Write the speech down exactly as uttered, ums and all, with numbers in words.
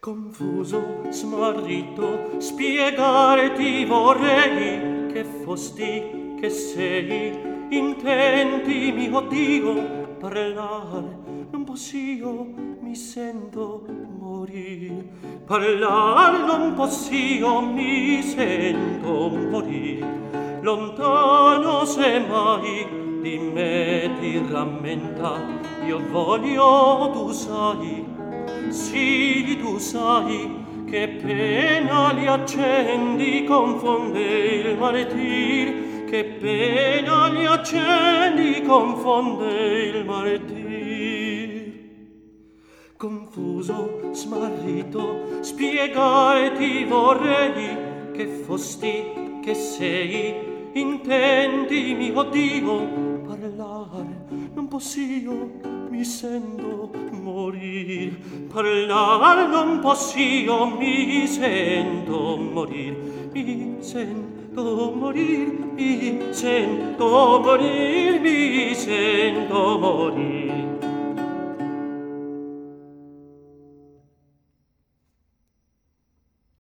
Confuso, smarrito, spiegarti vorrei che fosti, che sei, intendimi, oh Dio, parlare non possio, mi sento morir. Parlar non possio, mi sento morir. Lontano se mai di me ti rammenta, io voglio, tu sai, sì, tu sai, che pena li accendi, confonde il martir, che pena li accendi, confonde il martir. Confuso, smarrito, spiegarti vorrei che fosti, che sei, intendimi, oh Dio, parlare non possio, mi sento morir. Parlar non possio, mi sento morir. Mi sento morir, mi sento morir, mi sento morir.